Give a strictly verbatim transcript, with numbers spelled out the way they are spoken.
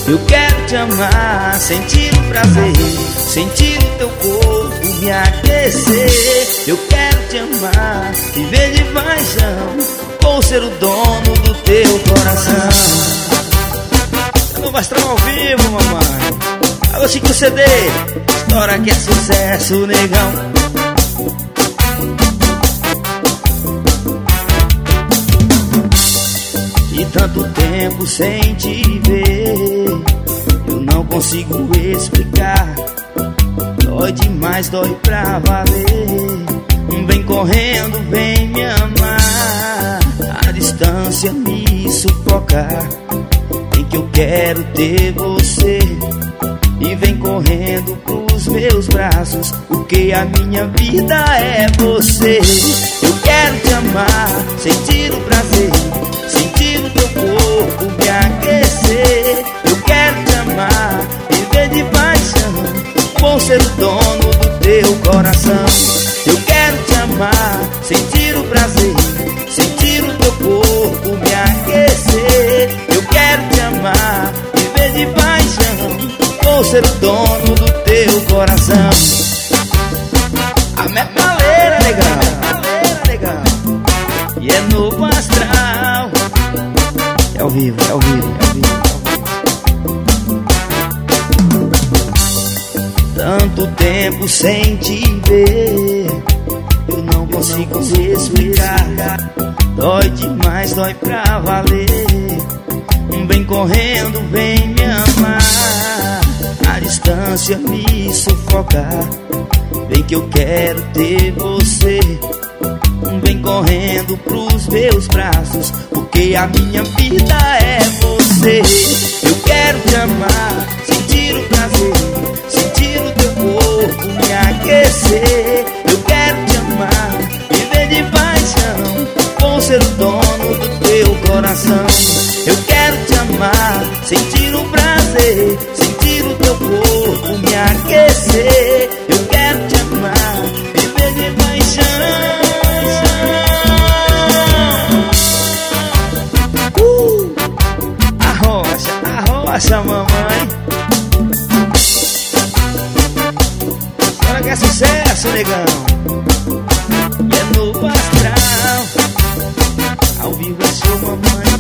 Eu quero te amar, sentir o prazer, sentir o teu corpo me aquecer. Eu quero te amar, viver de paixão, vou ser o dono do teu coração. Novo Astral ao vivo, mamãe. Alô, Chico C D, história que é sucesso, negão. E tanto tempo sem te ver, eu não consigo explicar. Dói demais, dói pra valer. Vem correndo, vem me amar. A distância me sufoca, em que eu quero ter você. E vem correndo pros meus braços, porque a minha vida é você. Eu quero te amar, sentir o prazer, sentir o teu corpo me aquecer. Eu quero te amar, viver de paixão, vou ser o dono do teu coração. Eu quero te amar, sentir o prazer, sentir o teu corpo me aquecer. Eu quero te amar, viver de paixão, vou ser o dono do teu coração. A metaleira, negão, negão. E é Novo Astral. É ao vivo, é ao vivo, é ao vivo. Tanto tempo sem te ver, eu não consigo explicar. Dói demais, dói pra valer. Vem correndo, vem me amar. A distância me sufoca, vem que eu quero ter você. Vem correndo pros meus braços, porque a minha vida é você. Eu quero te amar, sentir o prazer, sentir o teu corpo me aquecer. Eu quero te amar, viver de paixão, vou ser o dono do teu coração. Eu quero te amar, sentir o prazer, sentir o teu corpo me aquecer. Eu quero te amar, viver de paixão. Uh! Arrocha, arrocha, mamãe. Agora que é sucesso, negão. E é Novo Astral. Ao vivo é show, mamãe.